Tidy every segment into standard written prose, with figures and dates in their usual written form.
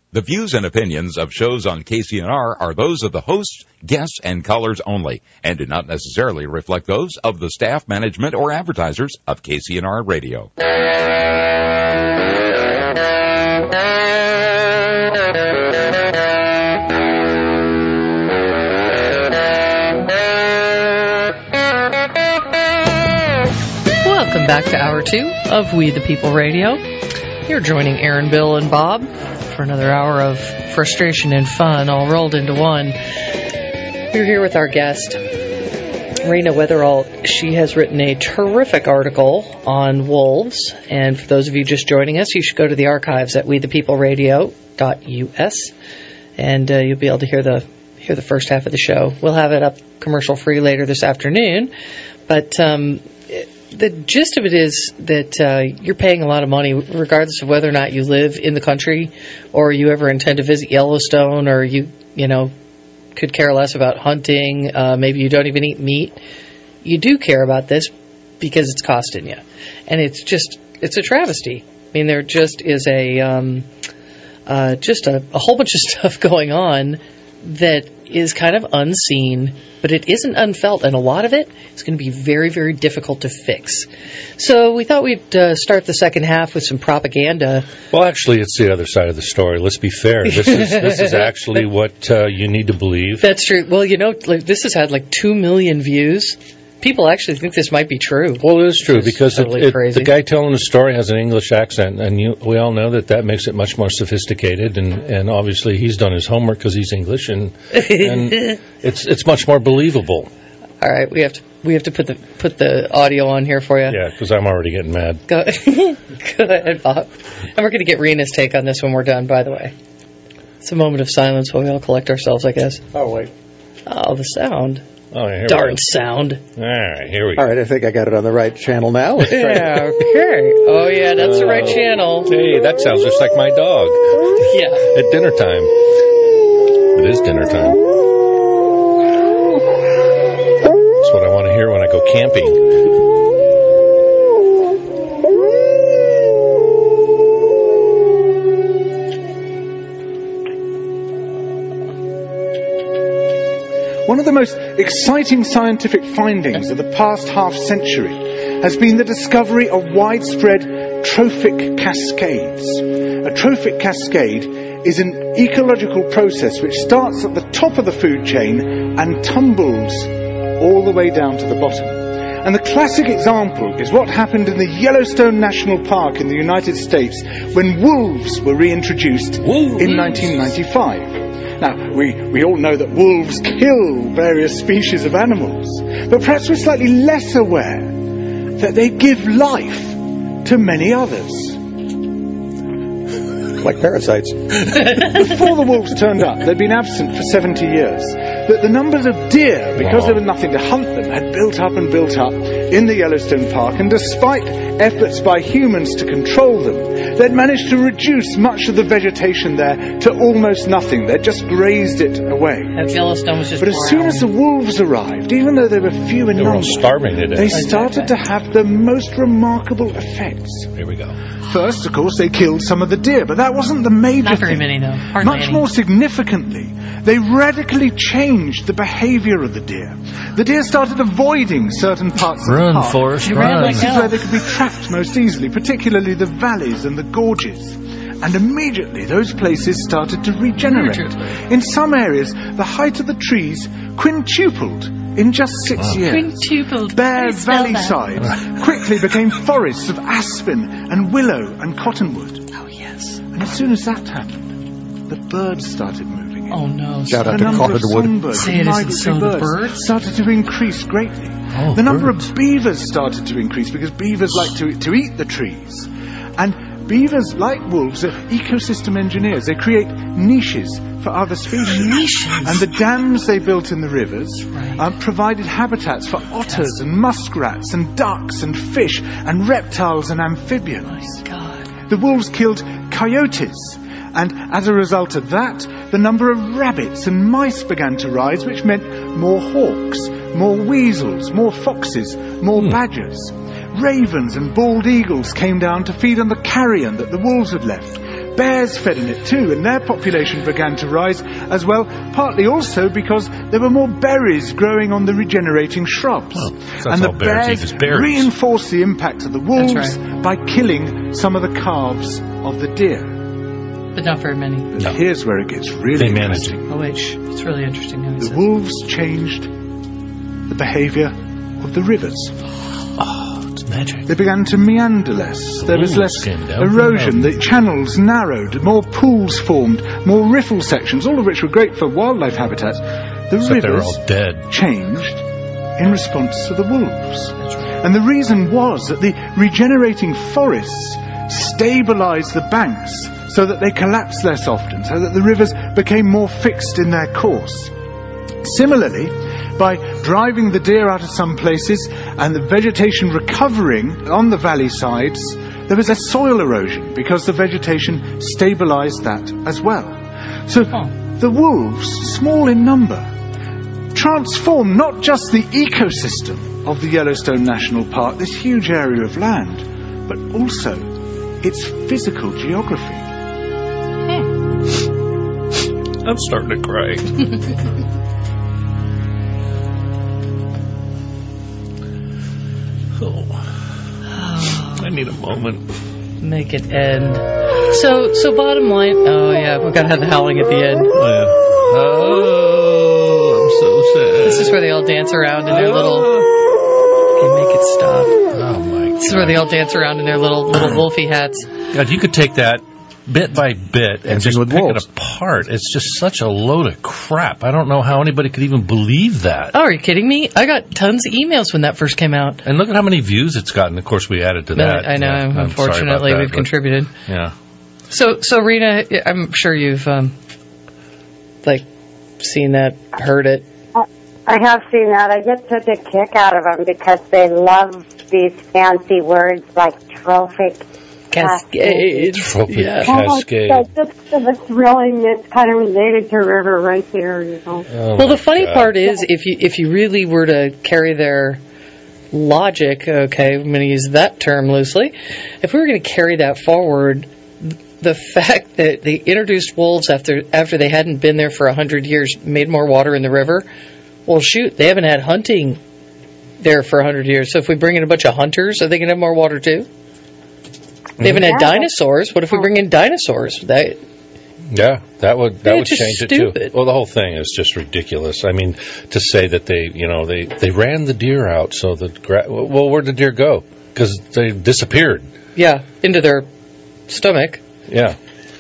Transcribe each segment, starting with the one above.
The views and opinions of shows on KCNR are those of the hosts, guests, and callers only, and do not necessarily reflect those of the staff, management, or advertisers of KCNR Radio. Welcome back to Hour 2 of We the People Radio. You're joining Aaron, Bill, and Bob for another hour of frustration and fun all rolled into one. We're here with our guest, Rena Weatherall. She has written a terrific article on wolves, and for those of you just joining us, you should go to the archives at wethepeopleradio.us, and you'll be able to hear the first half of the show. We'll have it up commercial-free later this afternoon, but the gist of it is that you're paying a lot of money, regardless of whether or not you live in the country or you ever intend to visit Yellowstone, or you could care less about hunting. Maybe you don't even eat meat. You do care about this because it's costing you, and it's a travesty. I mean, there just is a whole bunch of stuff going on that is kind of unseen, but it isn't unfelt, and a lot of it is going to be very, very difficult to fix. So we thought we'd start the second half with some propaganda. Well, actually, it's the other side of the story. Let's be fair. This is actually what you need to believe. That's true. Well, this has had like 2 million views. People actually think this might be true. Well, it is true, because totally crazy. The guy telling the story has an English accent, and we all know that makes it much more sophisticated, and obviously he's done his homework because he's English, and it's much more believable. All right, we have to put the audio on here for you. Yeah, because I'm already getting mad. Go ahead, Bob. And we're going to get Rena's take on this when we're done, by the way. It's a moment of silence while we all collect ourselves, I guess. Oh, wait. Oh, the sound. Oh, yeah, darn sound. All right, here we go. All right, I think I got it on the right channel now. Yeah, okay. Oh, yeah, that's the right channel. Hey, that sounds just like my dog. Yeah. At dinner time. It is dinner time. That's what I want to hear when I go camping. One of the most exciting scientific findings of the past half-century has been the discovery of widespread trophic cascades. A trophic cascade is an ecological process which starts at the top of the food chain and tumbles all the way down to the bottom. And the classic example is what happened in the Yellowstone National Park in the United States when wolves were reintroduced in 1995. Now, we all know that wolves kill various species of animals, but perhaps we're slightly less aware that they give life to many others. Like parasites. Before the wolves turned up, they'd been absent for 70 years. But the numbers of deer, because there was nothing to hunt them, had built up and built up in the Yellowstone Park, and despite efforts by humans to control them, they'd managed to reduce much of the vegetation there to almost nothing. They'd just grazed it away. That Yellowstone was just But as soon as the wolves arrived, even though they were few in number, starving to death. they started to have the most remarkable effects. Here we go. First, of course, they killed some of the deer, but that wasn't the major Not very thing. many, though. Hardly Much any. more significantly, they radically changed the behavior of the deer. The deer started avoiding certain parts of the park. Forrest, run. This is where they could be trapped most easily, particularly the valleys and the gorges. And immediately those places started to regenerate. In some areas, the height of the trees quintupled in just 6 years. Quintupled. Bare valley sides quickly became forests of aspen and willow and cottonwood. Oh, yes. And as soon as that happened, the birds started moving in. Oh, no. Shout out The to number of Cottonwood. songbirds Say and it isn't migratory so, the birds birds? started to increase greatly. Oh, The number birds. of beavers started to increase because beavers like to eat the trees. And beavers, like wolves, are ecosystem engineers. They create niches for other species. Niches? And the dams they built in the rivers provided habitats for otters and muskrats and ducks and fish and reptiles and amphibians. God. The wolves killed coyotes, and as a result of that, the number of rabbits and mice began to rise, which meant more hawks, more weasels, more foxes, more badgers. Ravens and bald eagles came down to feed on the carrion that the wolves had left. bears fed in it too, and their population began to rise as well, partly also because there were more berries growing on the regenerating shrubs. And the bears reinforced the impact of the wolves by killing some of the calves of the deer. But not very many. But here's where it gets really interesting. Oh, wait, it's really interesting. The wolves changed the behavior of the rivers. Oh, it's magic. They began to meander less. There was less erosion. The channels narrowed. More pools formed. More riffle sections, all of which were great for wildlife habitats. The rivers all dead. Changed in response to the wolves. And the reason was that the regenerating forests stabilized the banks so that they collapsed less often, so that the rivers became more fixed in their course. Similarly, by driving the deer out of some places and the vegetation recovering on the valley sides, there was a soil erosion because the vegetation stabilized that as well. So the wolves, small in number, transformed not just the ecosystem of the Yellowstone National Park, this huge area of land, but also its physical geography. I'm starting to cry. I need a moment. Make it end. So bottom line. Oh yeah, we've got to have the howling at the end. Oh, I'm so sad. This is where they all dance around in their little. Okay, make it stop. Oh my God. This is where they all dance around in their little wolfie hats. God, you could take that bit by bit and just pick it apart. It's just such a load of crap. I don't know how anybody could even believe that. Oh, are you kidding me? I got tons of emails when that first came out. And look at how many views it's gotten. Of course, we added to that. I know. Yeah, unfortunately, we've contributed. Yeah. So Rena, I'm sure you've seen that, heard it. I have seen that. I get such a kick out of them because they love these fancy words like trophic cascade. Cascade. It's thrilling. It's kind of related to a river right there, you know. Oh well, the funny part is, if you really were to carry their logic, okay, I'm going to use that term loosely, if we were going to carry that forward, the fact that they introduced wolves after they hadn't been there for 100 years made more water in the river, well, shoot, they haven't had hunting there for 100 years. So if we bring in a bunch of hunters, are they going to have more water too? They haven't had dinosaurs. What if we bring in dinosaurs? That would change stupid. It too. Well, the whole thing is just ridiculous. I mean, to say that they ran the deer out so where'd the deer go? Because they disappeared. Yeah, into their stomach. Yeah.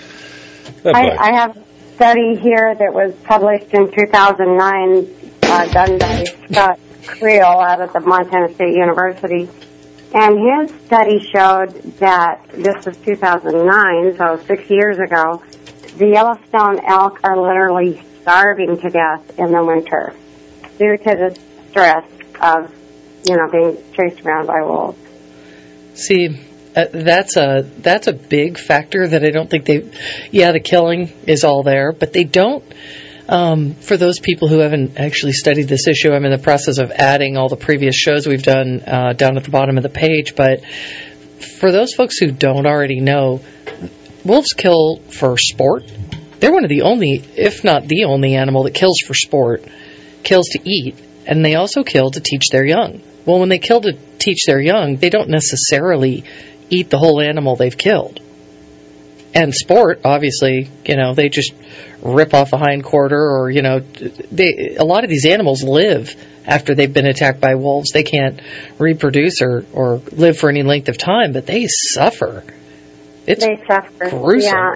I have a study here that was published in 2009, done by Scott Creel out of the Montana State University. And his study showed that, this was 2009, so 6 years ago, the Yellowstone elk are literally starving to death in the winter due to the stress of, being chased around by wolves. See, that's a big factor that I don't think the killing is all there, but they don't. For those people who haven't actually studied this issue, I'm in the process of adding all the previous shows we've done down at the bottom of the page. But for those folks who don't already know, wolves kill for sport. They're one of the only, if not the only animal that kills for sport, kills to eat, and they also kill to teach their young. Well, when they kill to teach their young, they don't necessarily eat the whole animal they've killed. And sport, obviously, they just rip off a hind quarter, or a lot of these animals live after they've been attacked by wolves. They can't reproduce or live for any length of time, but they suffer. They suffer. Gruesome.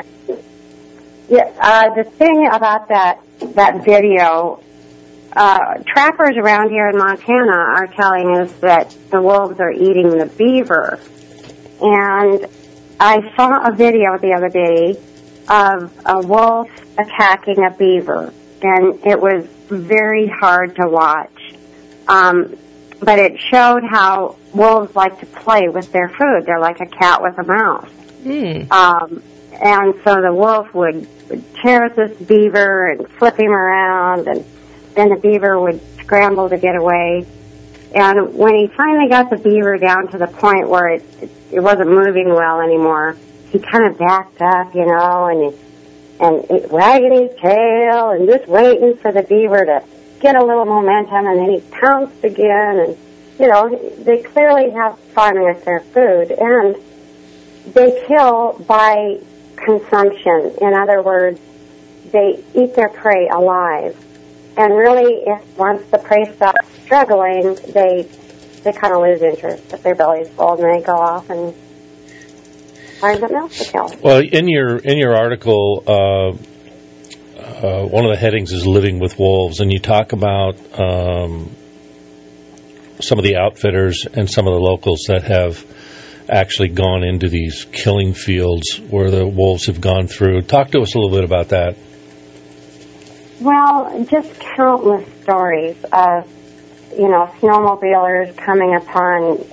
Yeah. The thing about that video, trappers around here in Montana are telling us that the wolves are eating the beaver, and I saw a video the other day of a wolf attacking a beaver, and it was very hard to watch. But it showed how wolves like to play with their food. They're like a cat with a mouse. And so the wolf would tear at this beaver and flip him around, and then the beaver would scramble to get away. And when he finally got the beaver down to the point where it wasn't moving well anymore, he kind of backed up, you know, and wagging his tail and just waiting for the beaver to get a little momentum, and then he pounced again, and, you know, they clearly have fun with their food, and they kill by consumption. In other words, they eat their prey alive. And really, if once the prey stops struggling, they kind of lose interest. If their belly's full, and they go off and find something else to kill. Well, in your article, one of the headings is living with wolves, and you talk about some of the outfitters and some of the locals that have actually gone into these killing fields where the wolves have gone through. Talk to us a little bit about that. Well, just countless stories of, you know, snowmobilers coming upon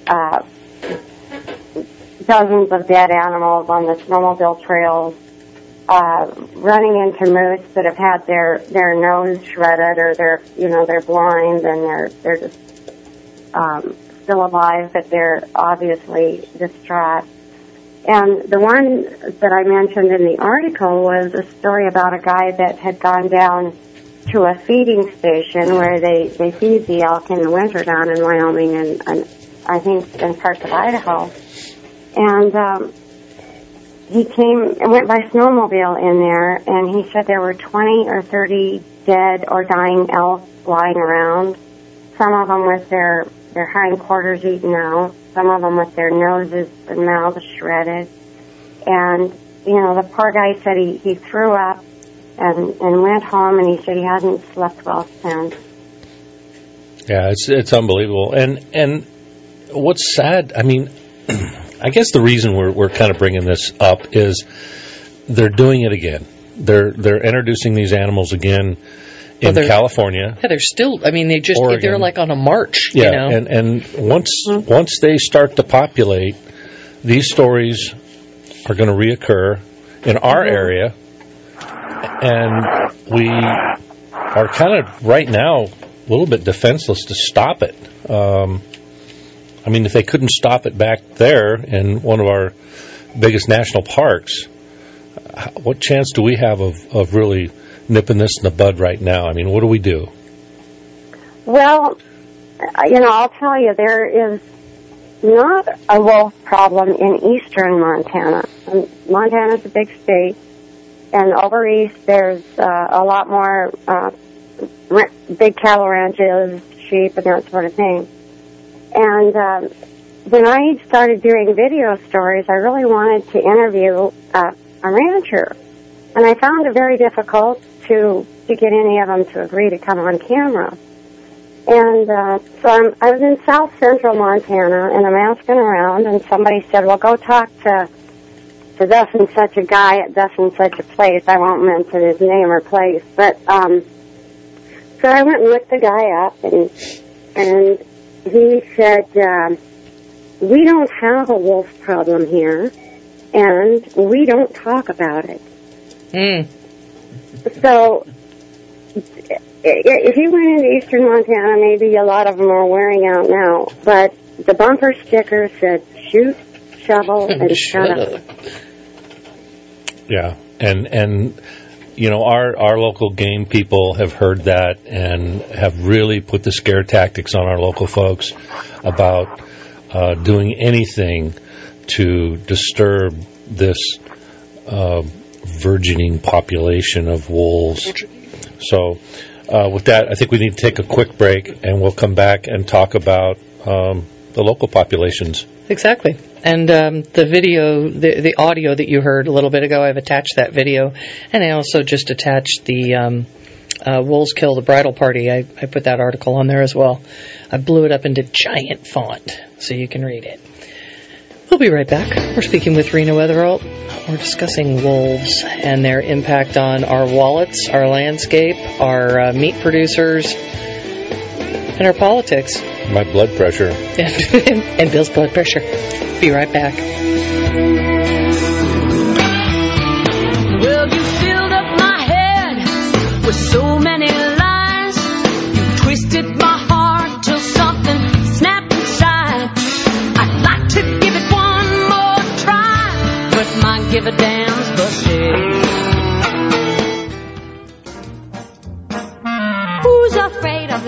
dozens of dead animals on the snowmobile trails, running into moose that have had their nose shredded, or they're blind and they're just still alive, but they're obviously distraught. And the one that I mentioned in the article was a story about a guy that had gone down to a feeding station where they feed the elk in the winter down in Wyoming and I think in parts of Idaho. And he went by snowmobile in there, and he said there were 20 or 30 dead or dying elk lying around, some of them with their hindquarters eaten out, some of them with their noses and mouths shredded. And, you know, the poor guy said he threw up and went home, and he said he hasn't slept well since. Yeah, it's unbelievable. And what's sad, I mean, I guess the reason we're kind of bringing this up is they're doing it again. They're introducing these animals again in California. Yeah, they're still, I mean, they're like on a march, yeah, you know. And once they start to populate, these stories are going to reoccur in our area, and we are kind of right now a little bit defenseless to stop it. I mean, if they couldn't stop it back there in one of our biggest national parks, what chance do we have of really nipping this in the bud right now? I mean, what do we do? Well, you know, I'll tell you, there is not a wolf problem in eastern Montana. Montana's a big state, and over east there's a lot more big cattle ranches, sheep, and that sort of thing. And when I started doing video stories, I really wanted to interview a rancher. And I found it very difficult to get any of them to agree to come on camera. And so I was in south central Montana, and I'm asking around, and somebody said, well, go talk to thus and such a guy at thus and such a place. I won't mention his name or place. But so I went and looked the guy up, and he said, we don't have a wolf problem here, and we don't talk about it. So if you went into eastern Montana, maybe a lot of them are wearing out now, but the bumper sticker said, shoot, shovel, and shut up. Yeah, and you know, our local game people have heard that and have really put the scare tactics on our local folks about doing anything to disturb this burgeoning population of wolves. So with that, I think we need to take a quick break, and we'll come back and talk about the local populations. Exactly. And the video, the audio that you heard a little bit ago, I've attached that video. And I also just attached the Wolves Kill the Bridal Party. I put that article on there as well. I blew it up into giant font so you can read it. We'll be right back. We're speaking with Rena Weatherall. We're discussing wolves and their impact on our wallets, our landscape, our meat producers, and our politics. My blood pressure. And Bill's blood pressure. Be right back. Well, you filled up my head with so many lies. You twisted my heart till something snapped inside. I'd like to give it one more try, but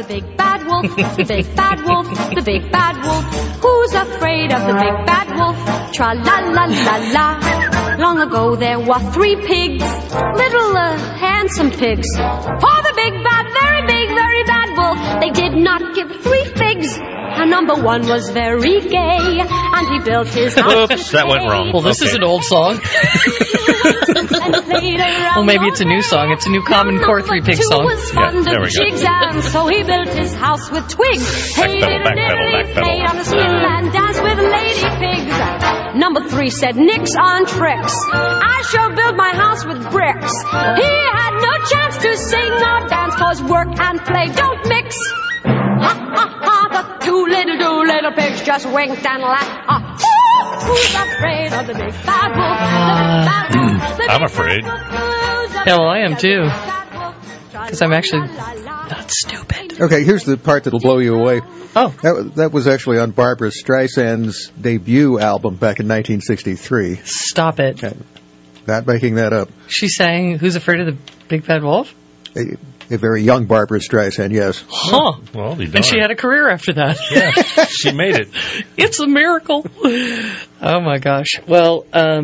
big bad wolf, the big bad wolf, the big bad wolf. Who's afraid of the big bad wolf? Tra-la-la-la-la. Long ago there were 3 pigs, little handsome pigs. For the big bad, very big, very bad wolf, they did not give 3 figs. And number 1 was very gay, and he built his house. Oops, that went wrong. Well, this is an old song. Well, maybe it's a new song. It's a new Common Core 3 Pig song. Yeah, there we go. And so he built his house with twigs. Backpedal, backpedal, Played on a backpedal. swing and danced with lady pigs. Number 3 said nix on tricks. I shall build my house with bricks. He had no chance to sing or dance, 'cause work and play don't mix. Ha ha ha, the two little pigs just winked and laughed. Who's afraid of the big bad wolf? The big bad wolf, the big I'm afraid. bad wolf. Yeah, well, I am too. Because I'm actually not stupid. Okay, here's the part that'll blow you away. Oh. That was actually on Barbra Streisand's debut album back in 1963. Stop it. Not making that up. She sang Who's Afraid of the Big Bad Wolf? A very young Barbra Streisand, yes. Huh. Well, And she had a career after that. Yeah, she made it. It's a miracle. Oh, my gosh. Well,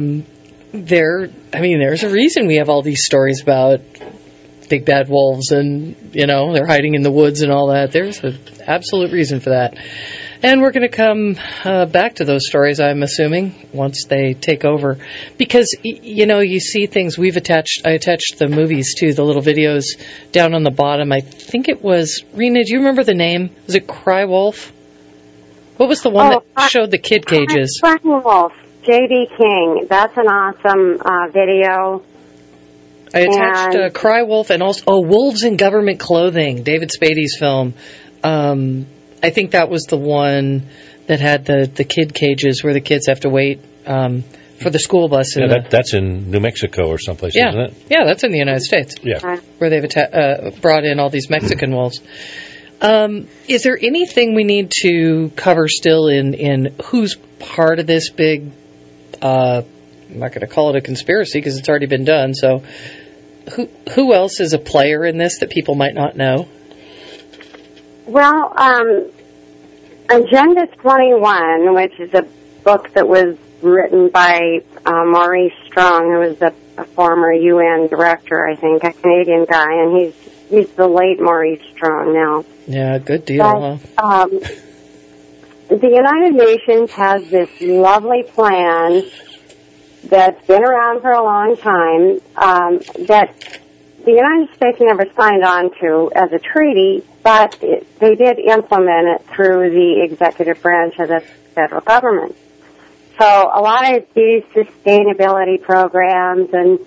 there's a reason we have all these stories about big bad wolves and, they're hiding in the woods and all that. There's an absolute reason for that. And we're going to come back to those stories, I'm assuming, once they take over. Because, you see things I attached the movies to, the little videos down on the bottom. I think it was, Rena, do you remember the name? Was it Cry Wolf? What was the one that showed the kid cages? Cry Wolf, J.D. King. That's an awesome video. I attached Cry Wolf and also Wolves in Government Clothing, David Spade's film. I think that was the one that had the kid cages where the kids have to wait for the school bus. That's in New Mexico or someplace, isn't it? Yeah, that's in the United States. Yeah. Where they've brought in all these Mexican wolves. Is there anything we need to cover still in who's part of this big, I'm not going to call it a conspiracy because it's already been done, so who else is a player in this that people might not know? Well, Agenda 21, which is a book that was written by Maurice Strong, who was a former UN director, I think, a Canadian guy, and he's the late Maurice Strong now. Yeah, good deal, huh? The United Nations has this lovely plan that's been around for a long time that the United States never signed on to as a treaty, but they did implement it through the executive branch of the federal government. So a lot of these sustainability programs and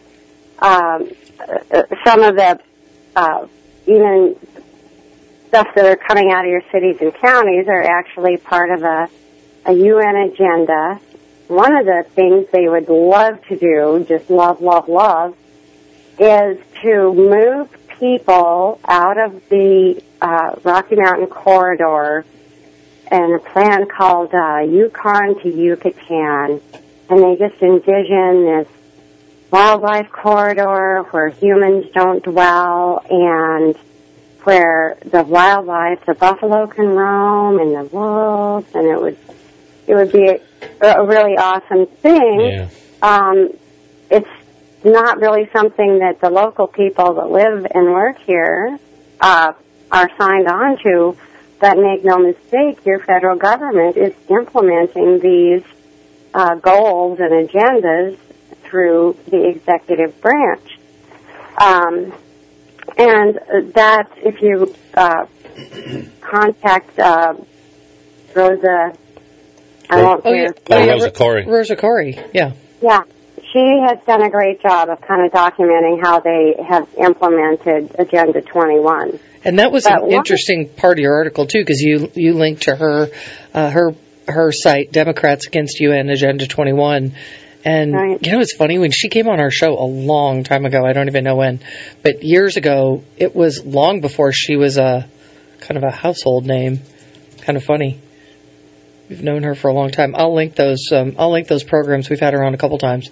some of the even stuff that are coming out of your cities and counties are actually part of a UN agenda. One of the things they would love to do, just love, is to move people out of the Rocky Mountain corridor and a plan called Yukon to Yucatan. And they just envision this wildlife corridor where humans don't dwell and where the wildlife, the buffalo can roam and the wolves, and it would be a really awesome thing. Yeah. It's not really something that the local people that live and work here are signed on to, but make no mistake, your federal government is implementing these goals and agendas through the executive branch. And that, if you contact Rosa, I won't say her name. Rosa Corey. Rosa Corey, yeah. Yeah, she has done a great job of kind of documenting how they have implemented Agenda 21. And that was an interesting part of your article, too, because you linked to her site, Democrats Against UN Agenda 21. And, right. It's funny, when she came on our show a long time ago, I don't even know when, but years ago, it was long before she was a kind of a household name. Kind of funny. We've known her for a long time. I'll link those programs. We've had her on a couple times.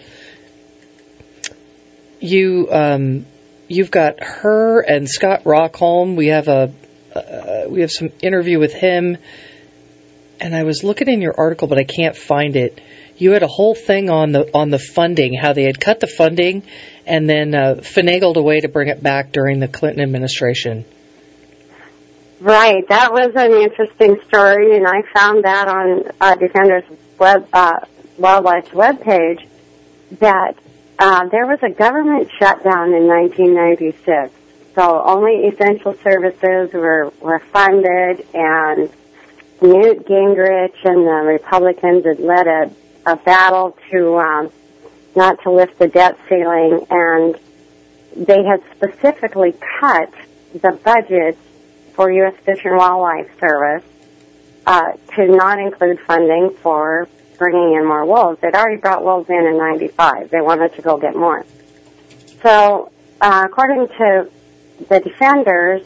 You've got her and Scott Rockholm. We have we have some interview with him, and I was looking in your article, but I can't find it. You had a whole thing on the funding, how they had cut the funding and then finagled a way to bring it back during the Clinton administration. Right, that was an interesting story, and I found that on Defenders Wildlife's webpage that there was a government shutdown in 1996. So only essential services were funded, and Newt Gingrich and the Republicans had led a battle to not to lift the debt ceiling, and they had specifically cut the budget for U.S. Fish and Wildlife Service to not include funding for bringing in more wolves. They'd already brought wolves in 95. They wanted to go get more. So, according to the Defenders,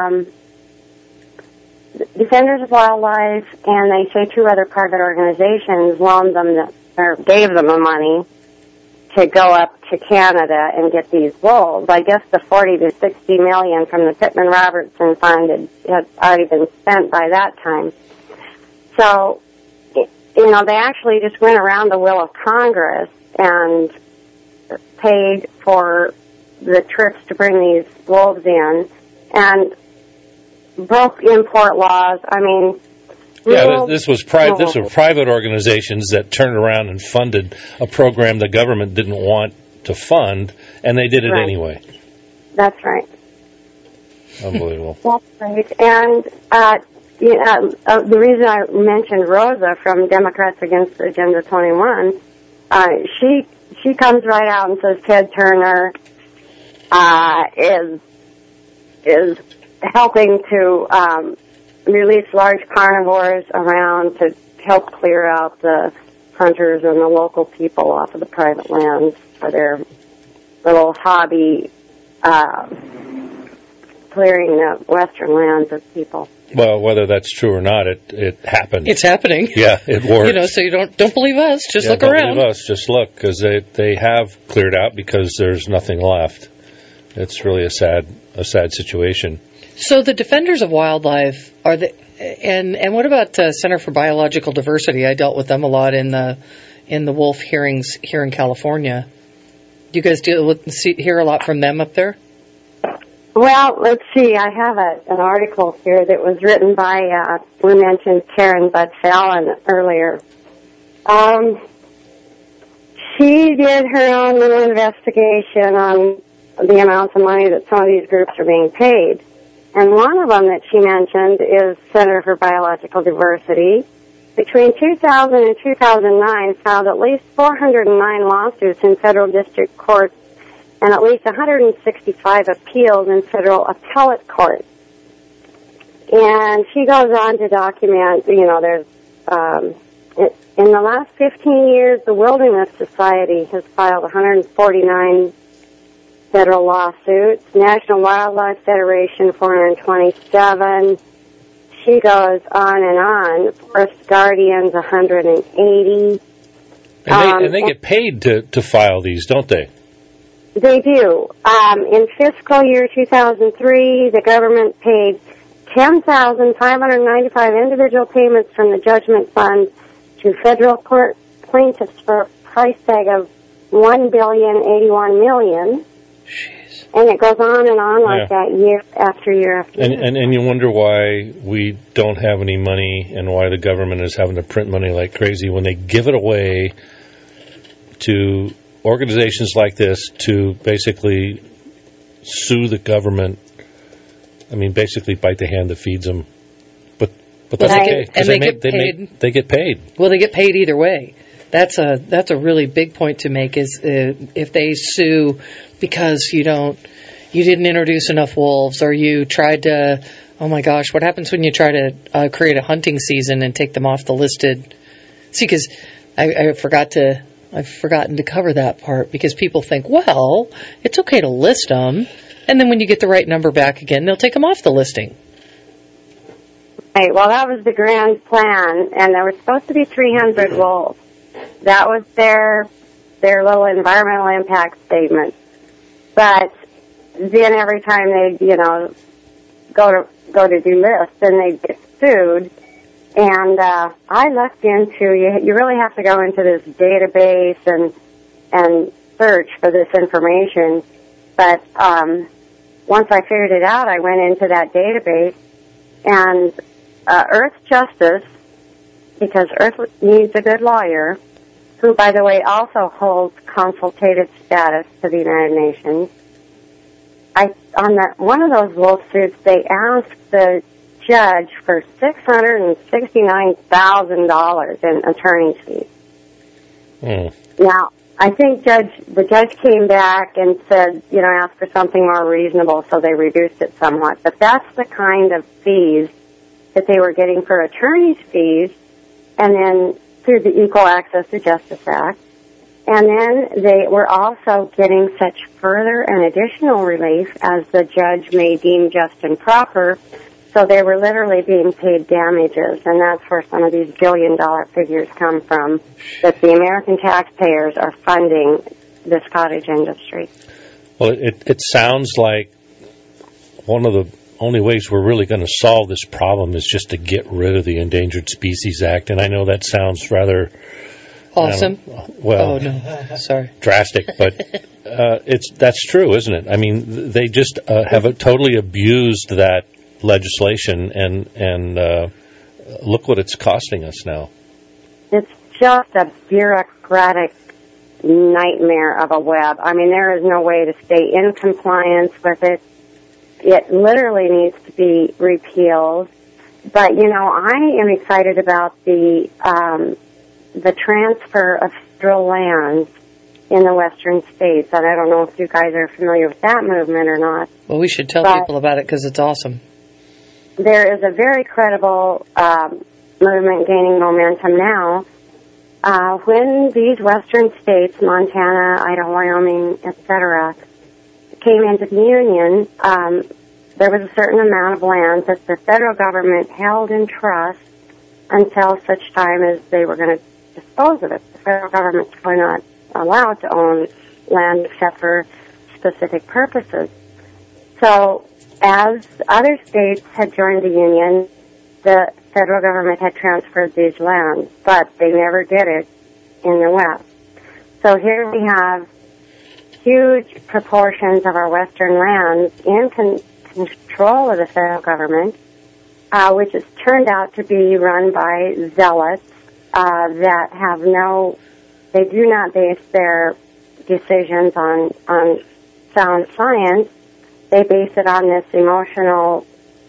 Defenders of Wildlife, and they say two other private organizations loaned them or gave them the money to go up to Canada and get these wolves. I guess the $40 to $60 million from the Pittman-Robertson Fund had already been spent by that time. So, they actually just went around the will of Congress and paid for the trips to bring these wolves in and broke import laws. I mean, this was private organizations that turned around and funded a program the government didn't want to fund, and they did it anyway. That's right. Unbelievable. That's right. And the reason I mentioned Rosa from Democrats Against Agenda 21, she comes right out and says Ted Turner is helping to release large carnivores around to help clear out the hunters and the local people off of the private lands for their little hobby, clearing the western lands of people. Well, whether that's true or not, it happened. It's happening. Yeah, it works. So you don't believe us. Just look don't around. Believe us. Just look, because they have cleared out because there's nothing left. It's really a sad situation. So the Defenders of Wildlife are and what about Center for Biological Diversity? I dealt with them a lot in the wolf hearings here in California. Do you guys hear a lot from them up there? Well, let's see. I have an article here that was written by we mentioned Karen Bud Fallon earlier. She did her own little investigation on the amounts of money that some of these groups are being paid. And one of them that she mentioned is Center for Biological Diversity. Between 2000 and 2009, filed at least 409 lawsuits in federal district courts and at least 165 appeals in federal appellate courts. And she goes on to document, there's, in the last 15 years, the Wilderness Society has filed 149 federal lawsuits, National Wildlife Federation 427. She goes on. Forest Guardians 180. And they get paid to file these, don't they? They do. In fiscal year 2003, the government paid 10,595 individual payments from the Judgment Fund to federal court plaintiffs for a price tag of $1,081,000,000. Jeez. And it goes on and on like that year after year after year. And you wonder why we don't have any money and why the government is having to print money like crazy when they give it away to organizations like this to basically sue the government. I mean, basically bite the hand that feeds them. But that's okay. And they get paid. They get paid. Well, they get paid either way. That's a really big point to make is if they sue because you didn't introduce enough wolves or you tried to, oh my gosh, what happens when you try to create a hunting season and take them off the listed? See, because I've forgotten to cover that part because people think, well, it's okay to list them, and then when you get the right number back again, they'll take them off the listing. Right. Well, that was the grand plan, and there were supposed to be 300 wolves. That was their little environmental impact statement. But then every time they, go to go to delist, then they'd get sued. And I looked into, you really have to go into this database and search for this information. But once I figured it out, I went into that database, and Earth Justice, because Earth needs a good lawyer, who, by the way, also holds consultative status to the United Nations. One of those wolf suits, they asked the judge for $669,000 in attorney's fees. Now, I think the judge came back and said, ask for something more reasonable, so they reduced it somewhat. But that's the kind of fees that they were getting for attorney's fees, and then through the Equal Access to Justice Act. And then they were also getting such further and additional relief as the judge may deem just and proper. So they were literally being paid damages, and that's where some of these billion-dollar figures come from, that the American taxpayers are funding this cottage industry. Well, it sounds like one of the only ways we're really going to solve this problem is just to get rid of the Endangered Species Act, and I know that sounds rather... Awesome. Well, oh, no. Sorry. Drastic, but that's true, isn't it? I mean, they just have totally abused that legislation, and look what it's costing us now. It's just a bureaucratic nightmare of a web. I mean, there is no way to stay in compliance with it. It literally needs to be repealed. But, I am excited about the transfer of federal lands in the western states, and I don't know if you guys are familiar with that movement or not. Well, we should tell people about it because it's awesome. There is a very credible movement gaining momentum now. When these western states, Montana, Idaho, Wyoming, etc., came into the Union, there was a certain amount of land that the federal government held in trust until such time as they were going to dispose of it. The federal government's really not allowed to own land except for specific purposes. So as other states had joined the Union, the federal government had transferred these lands, but they never did it in the West. So here we have huge proportions of our western lands in control of the federal government, which has turned out to be run by zealots that have they do not base their decisions on sound science. They base it on this emotional,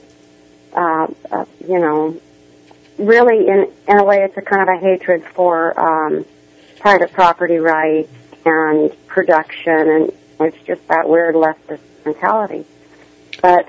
really in a way it's a kind of a hatred for private property rights and production, and it's just that weird leftist mentality. But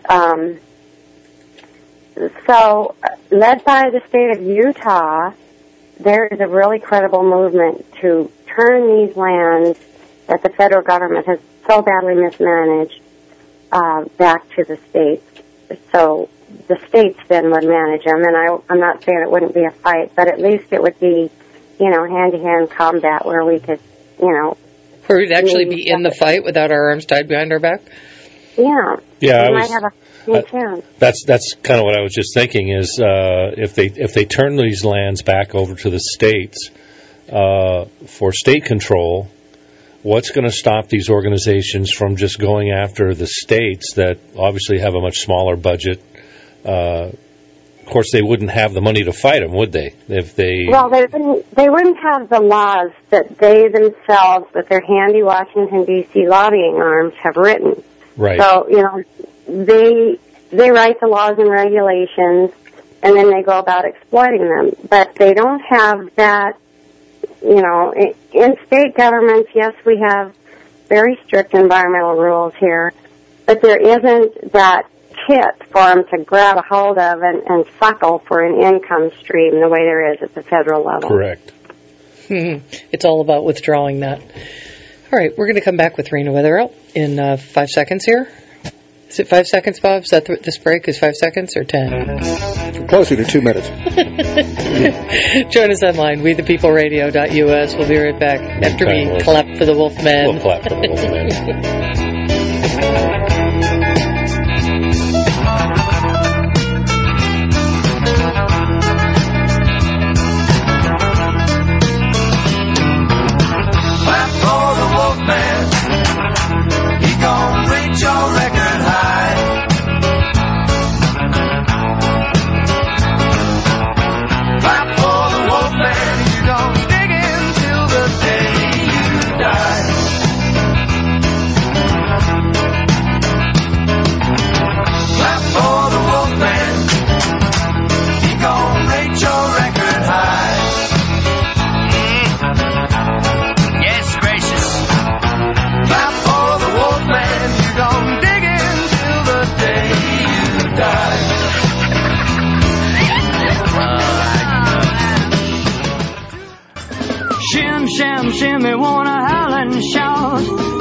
so, led by the state of Utah, there is a really credible movement to turn these lands that the federal government has so badly mismanaged back to the states. So the states then would manage them, and I'm not saying it wouldn't be a fight, but at least it would be, hand-to-hand combat where we could, where we'd actually be in the fight without our arms tied behind our back? Yeah. Yeah, we might have a chance. That's kind of what I was just thinking is if they turn these lands back over to the states for state control, what's going to stop these organizations from just going after the states that obviously have a much smaller budget? Of course, they wouldn't have the money to fight them, would they? Well, they wouldn't have the laws that they themselves, with their handy Washington, D.C. lobbying arms, have written. Right. So, they write the laws and regulations, and then they go about exploiting them. But they don't have that, in state governments, yes, we have very strict environmental rules here, but there isn't that kit for them to grab a hold of and suckle for an income stream the way there is at the federal level. Correct. It's all about withdrawing that. All right, we're going to come back with Rena Wetherill in 5 seconds here. Is it 5 seconds, Bob? Is that this break is 5 seconds or 10? Closer to 2 minutes. Join us online, wethepeopleradio.us. We'll be right back after we clap for the Wolfman. We'll clap for the Wolfman.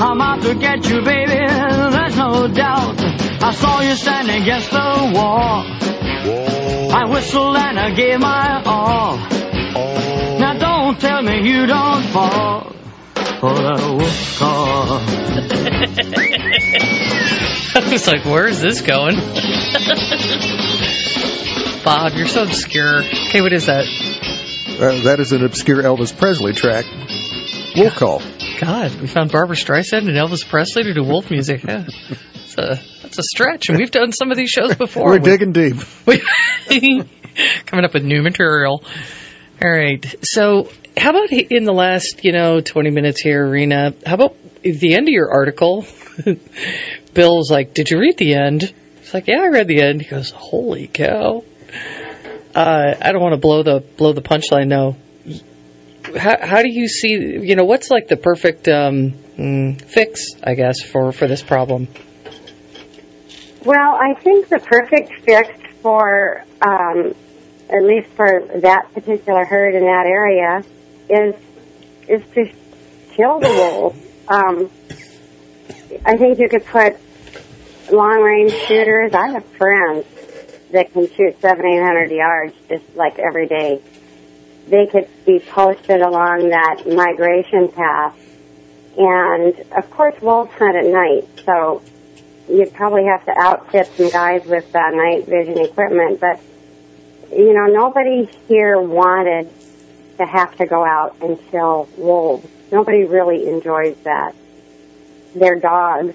I'm out to get you, baby, there's no doubt. I saw you standing against the wall. I whistled and I gave my all. Now don't tell me you don't fall for the wolf call. I was like, where's this going? Bob, you're so obscure. Okay, what is that? That is an obscure Elvis Presley track. Wolf Call. God, we found Barbara Streisand and Elvis Presley to do wolf music. Yeah. That's a stretch, and we've done some of these shows before. We're digging deep. Coming up with new material. All right. So how about in the last, 20 minutes here, Rena, how about at the end of your article, Bill's like, did you read the end? It's like, yeah, I read the end. He goes, holy cow. I don't want to blow the punchline, no. How do you see, what's like the perfect fix, I guess, for this problem? Well, I think the perfect fix for, at least for that particular herd in that area, is to kill the wolves. I think you could put long-range shooters. I have friends that can shoot 700-800 yards just like every day. They could be posted along that migration path. And, of course, wolves hunt at night, so you'd probably have to outfit some guys with night vision equipment. But, nobody here wanted to have to go out and kill wolves. Nobody really enjoys that. Their dogs,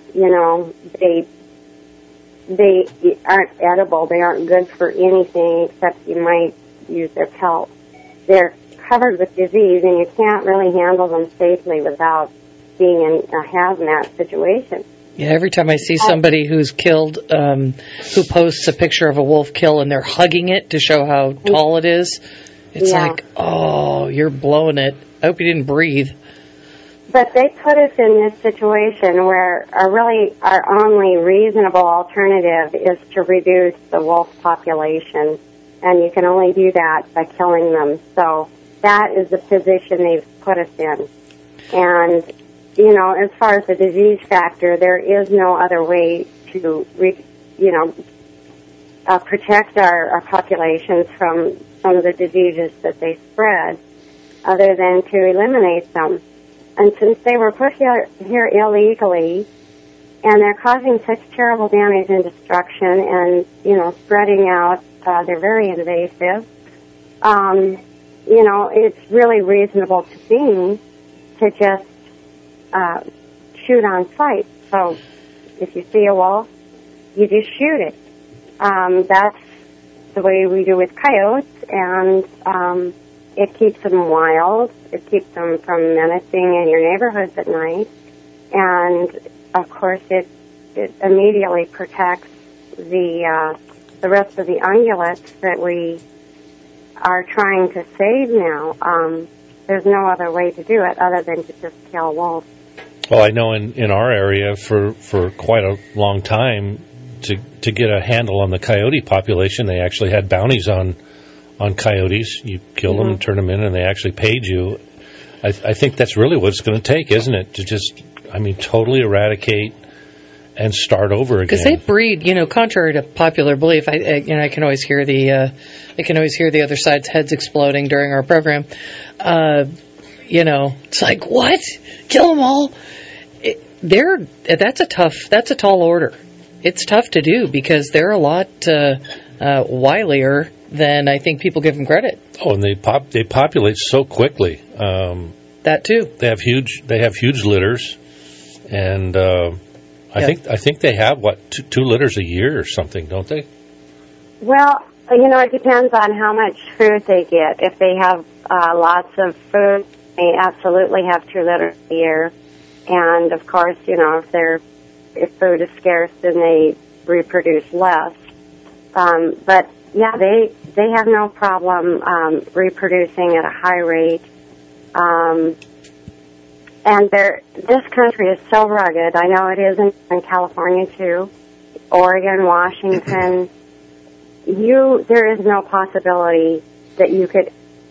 they aren't edible. They aren't good for anything except you might use their pelt. They're covered with disease, and you can't really handle them safely without being in a hazmat situation. Yeah, every time I see somebody who's killed, who posts a picture of a wolf kill and they're hugging it to show how tall it is, it's like, oh, you're blowing it. I hope you didn't breathe. But they put us in this situation where our only reasonable alternative is to reduce the wolf population, and you can only do that by killing them. So that is the position they've put us in. And, as far as the disease factor, there is no other way to, protect our populations from some of the diseases that they spread other than to eliminate them. And since they were put here illegally, and they're causing such terrible damage and destruction and, spreading out, they're very invasive, it's really reasonable to me to just shoot on sight. So if you see a wolf, you just shoot it. That's the way we do with coyotes, and it keeps them wild. It keeps them from menacing in your neighborhoods at night. And, of course, it immediately protects the rest of the ungulates that we are trying to save now. There's no other way to do it other than to just kill wolves. Well, I know in our area for quite a long time, to get a handle on the coyote population, they actually had bounties on coyotes. You kill them and turn them in, and they actually paid you. I think that's really what it's going to take, isn't it? To just, totally eradicate and start over again. Because they breed, contrary to popular belief. I can always hear the other side's heads exploding during our program. It's like, what? Kill them all? That's a tall order. It's tough to do because they're a lot wilier than I think people give them credit. Oh, and they populate so quickly. That too. They have huge litters, and I think they have two litters a year or something, don't they? Well, it depends on how much food they get. If they have lots of food, they absolutely have 2 litters a year. And of course, if food is scarce, then they reproduce less. But yeah, they have no problem reproducing at a high rate. And this country is so rugged. I know it is in California too, Oregon, Washington. There is no possibility that you could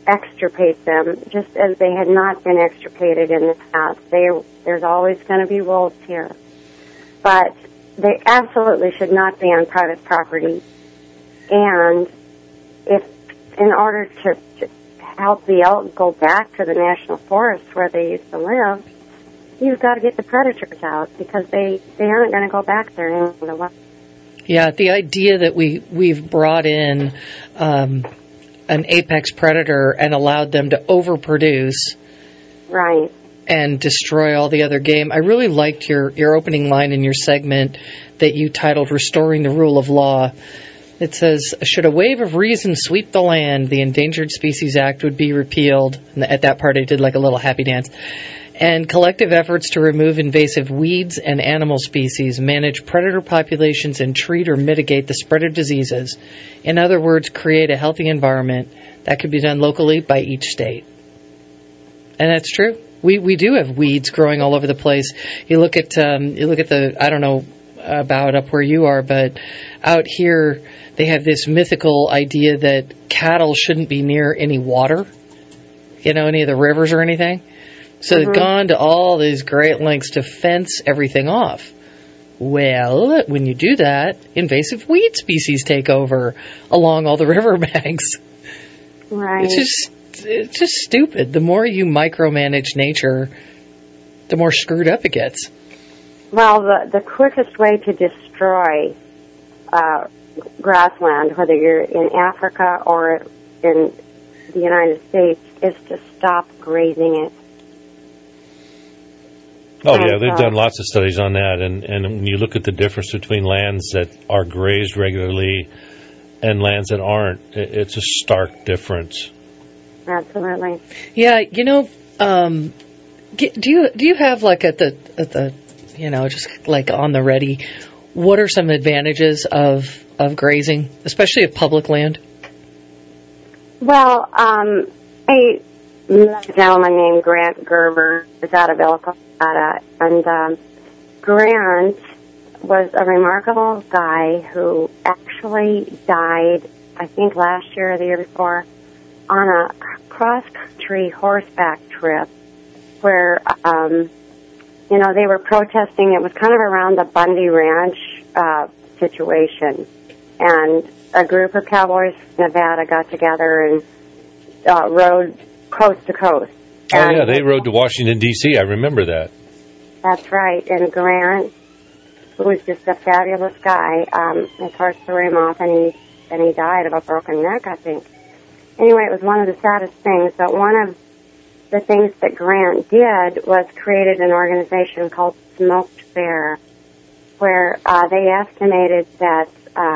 extirpate them, just as they had not been extirpated in the past. There's always going to be wolves here. But they absolutely should not be on private property. And if, in order to help the elk go back to the national forests where they used to live, you've got to get the predators out, because they aren't going to go back there anyway. Yeah, the idea that we've brought in an apex predator and allowed them to overproduce, right, and destroy all the other game. I really liked your opening line in your segment that you titled "Restoring the Rule of Law." It says, "Should a wave of reason sweep the land, the Endangered Species Act would be repealed." And at that part, I did like a little happy dance. "And collective efforts to remove invasive weeds and animal species, manage predator populations, and treat or mitigate the spread of diseases. In other words, create a healthy environment that could be done locally by each state." And that's true. We do have weeds growing all over the place. You look at the, I don't know about up where you are, but out here they have this mythical idea that cattle shouldn't be near any water, any of the rivers or anything. So they've gone to all these great lengths to fence everything off. Well, when you do that, invasive weed species take over along all the riverbanks. Right. It's just stupid. The more you micromanage nature, the more screwed up it gets. Well, the quickest way to destroy grassland, whether you're in Africa or in the United States, is to stop grazing it. Oh, yeah, they've done lots of studies on that, and when you look at the difference between lands that are grazed regularly and lands that aren't, it's a stark difference. Absolutely. Yeah, do you have, like, at the just like on the ready, what are some advantages of grazing, especially of public land? Well, a gentleman named Grant Gerber is out of El Colorado, and Grant was a remarkable guy who actually died, I think last year or the year before, on a cross-country horseback trip where, they were protesting. It was kind of around the Bundy Ranch situation, and a group of cowboys from Nevada got together and rode coast to coast. Oh, yeah, they rode to Washington, D.C. I remember that. That's right. And Grant, who was just a fabulous guy, his horse threw him off, and he died of a broken neck, I think. Anyway, it was one of the saddest things. But one of the things that Grant did was created an organization called Smoked Bear, where they estimated that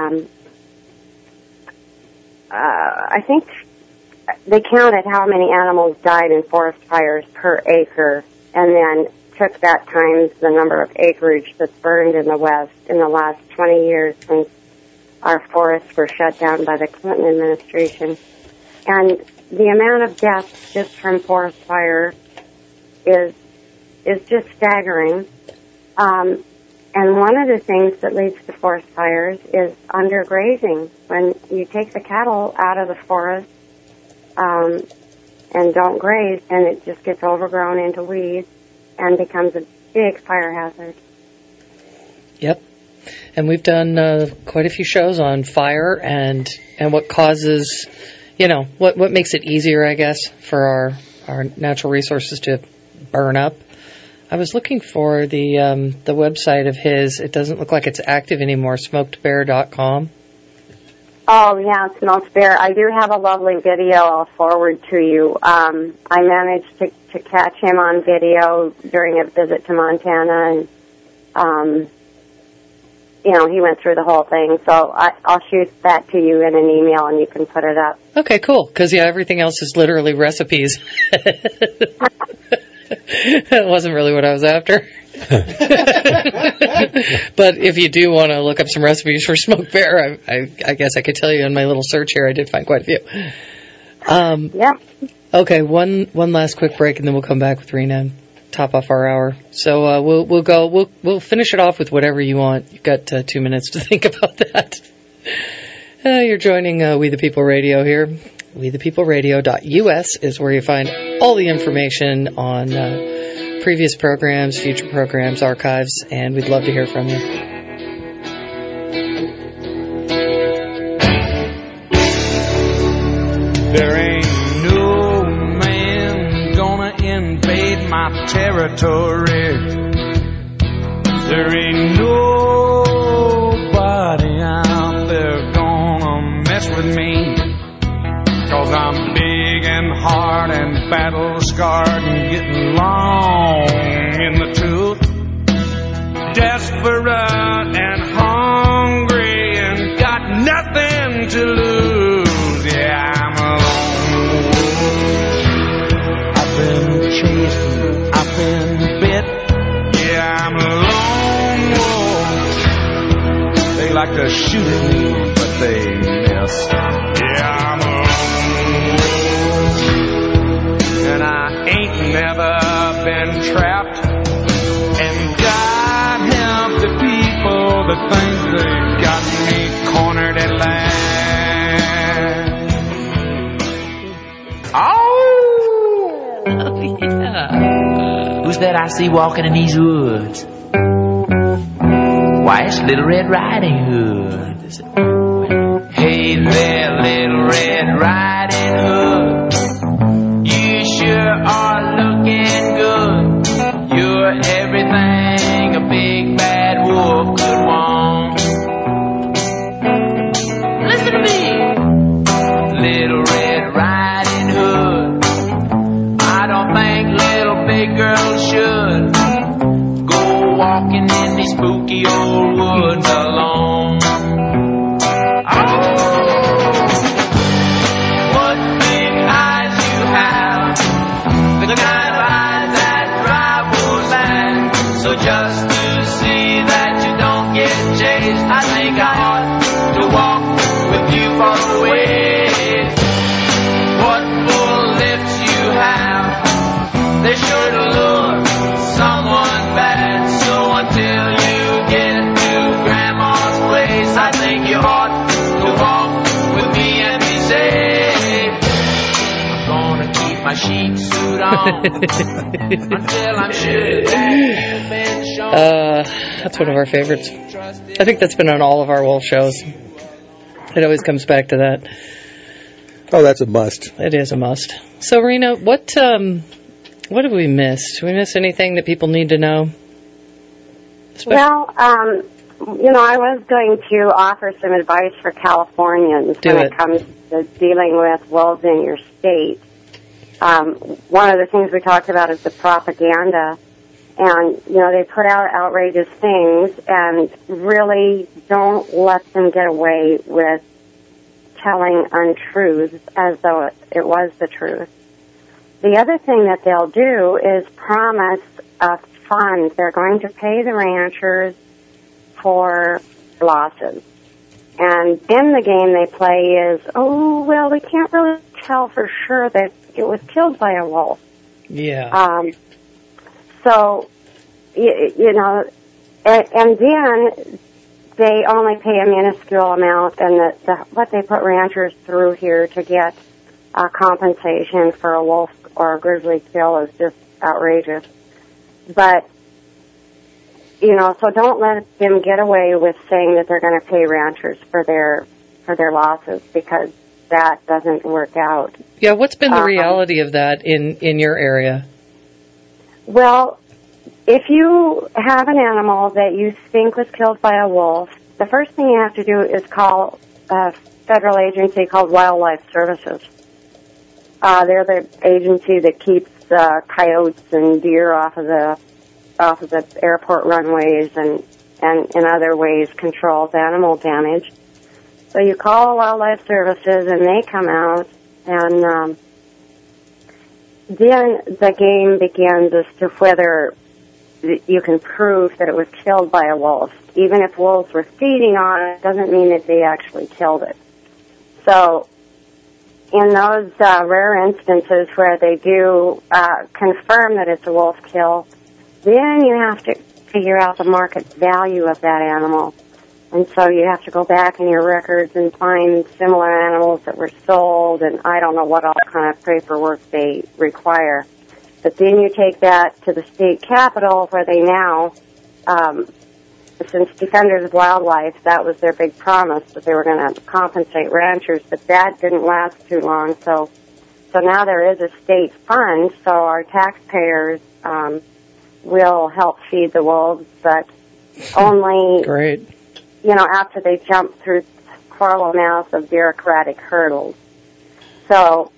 I think they counted how many animals died in forest fires per acre, and then took that times the number of acreage that's burned in the West in the last 20 years since our forests were shut down by the Clinton administration. And the amount of deaths just from forest fire is just staggering. And one of the things that leads to forest fires is undergrazing. When you take the cattle out of the forest and don't graze, and it just gets overgrown into weeds and becomes a big fire hazard. Yep. And we've done quite a few shows on fire and what causes, what makes it easier, I guess, for our natural resources to burn up. I was looking for the website of his. It doesn't look like it's active anymore, smokedbear.com. Oh, yeah, Smoked Bear. I do have a lovely video I'll forward to you. I managed to catch him on video during a visit to Montana, and, he went through the whole thing. So I'll shoot that to you in an email, and you can put it up. Okay, cool, because, everything else is literally recipes. That wasn't really what I was after. But if you do want to look up some recipes for Smoked Bear, I guess I could tell you in my little search here, I did find quite a few. Yeah. Okay, one last quick break, and then we'll come back with Rena and top off our hour. So we'll finish it off with whatever you want. You've got 2 minutes to think about that. You're joining We the People Radio here. WeThePeopleRadio.us is where you find all the information on previous programs, future programs, archives, and we'd love to hear from you. There ain't no man gonna invade my territory. There ain't nobody out there gonna mess with me. 'Cause I'm big and hard and battle-scarred and getting long in the tooth. Desperate and hungry and got nothing to lose. Yeah, I'm alone. I've been chased, I've been bit. Yeah, I'm a lone wolf. They like to shoot at me, but they miss. Yeah, I'm alone. And I ain't never been trapped. And God help the people that think they got me cornered at last. Oh, yeah. Who's that I see walking in these woods? Why, it's Little Red Riding Hood. Hey there, Little Red Riding Hood. You sure are looking good. You're everything a big bad wolf could want. Listen to me, Little Red Riding Hood. I don't think little big girls should go walking in these spooky old woods alone. What big eyes you have, the kind of eyes that drive wolves mad. So just to see that you don't get chased, I think I ought to walk with you all the way. What full lips you have, they're sure to lure someone bad. So until you get to Grandma's place, I think you ought to walk with me and be safe. I'm gonna keep my sheep suit on until I'm sure that you've been shown. That's one of our favorites. I think that's been on all of our wolf shows. It always comes back to that. Oh, that's a must. It is a must. So, Rena, what have we missed? Did we miss anything that people need to know? Well, I was going to offer some advice for Californians when it comes to dealing with wolves in your state. One of the things we talked about is the propaganda. And, they put out outrageous things and really don't let them get away with telling untruths as though it was the truth. The other thing that they'll do is promise a fund. They're going to pay the ranchers for losses. And then the game they play is, we can't really tell for sure that it was killed by a wolf. Yeah. So, and then they only pay a minuscule amount, and what they put ranchers through here to get compensation for a wolf or a grizzly kill is just outrageous. But, so don't let them get away with saying that they're going to pay ranchers for their losses, because that doesn't work out. Yeah, what's been the reality of that in your area? Well, if you have an animal that you think was killed by a wolf, the first thing you have to do is call a federal agency called Wildlife Services. They're the agency that keeps coyotes and deer off of the airport runways and in other ways controls animal damage. So you call Wildlife Services and they come out, and then the game begins as to whether you can prove that it was killed by a wolf. Even if wolves were feeding on it, doesn't mean that they actually killed it. So in those rare instances where they do confirm that it's a wolf kill, then you have to figure out the market value of that animal. And so you have to go back in your records and find similar animals that were sold, and I don't know what all kind of paperwork they require. But then you take that to the state capitol where they now, since Defenders of Wildlife, that was their big promise, that they were going to compensate ranchers, but that didn't last too long. So now there is a state fund, so our taxpayers will help feed the wolves, but only... Great. After they jump through horrible amounts of bureaucratic hurdles. So,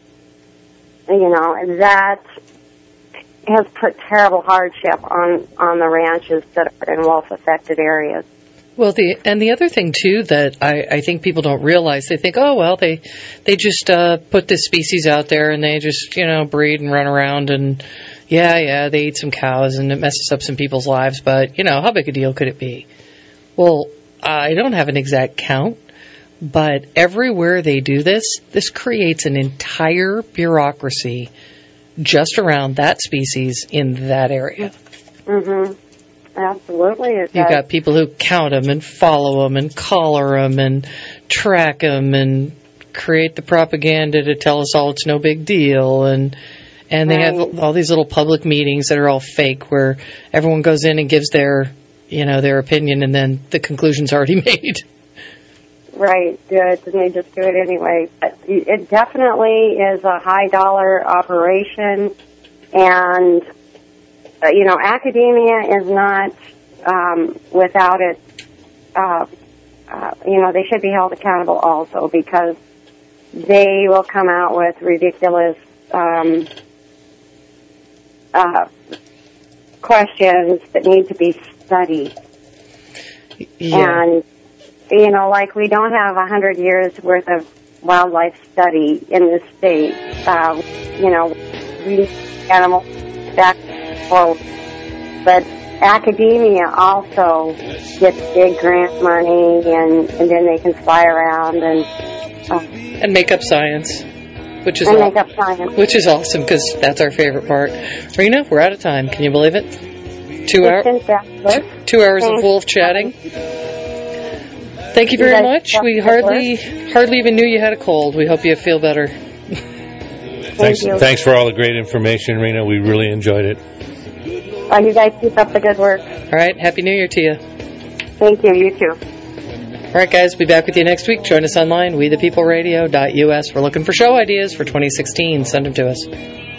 that has put terrible hardship on the ranches that are in wolf-affected areas. Well, the other thing, too, that I think people don't realize, they think, oh, well, they just put this species out there and they just, breed and run around and, yeah, they eat some cows and it messes up some people's lives, but, how big a deal could it be? Well, I don't have an exact count, but everywhere they do this creates an entire bureaucracy just around that species in that area. Mm-hmm. Absolutely. You've got people who count them and follow them and collar them and track them and create the propaganda to tell us all it's no big deal. And they have all these little public meetings that are all fake where everyone goes in and gives their opinion, and then the conclusion's already made. Right, good, and they just do it anyway. But it definitely is a high-dollar operation, and, academia is not without it. They should be held accountable also, because they will come out with ridiculous questions that need to be studied. Yeah. And, like we don't have 100 years worth of wildlife study in this state. We animals back and forth. But academia also gets big grant money, and then they can fly around and make up science. Which is awesome, because that's our favorite part. Rena, we're out of time. Can you believe it? 2 hours. 2 hours of wolf chatting. Thank you very much. We hardly even knew you had a cold. We hope you feel better. Thanks for all the great information, Rena. We really enjoyed it. You guys keep up the good work. All right. Happy New Year to you. Thank you. You too. All right, guys. We'll be back with you next week. Join us online, wethepeopleradio.us. We're looking for show ideas for 2016. Send them to us.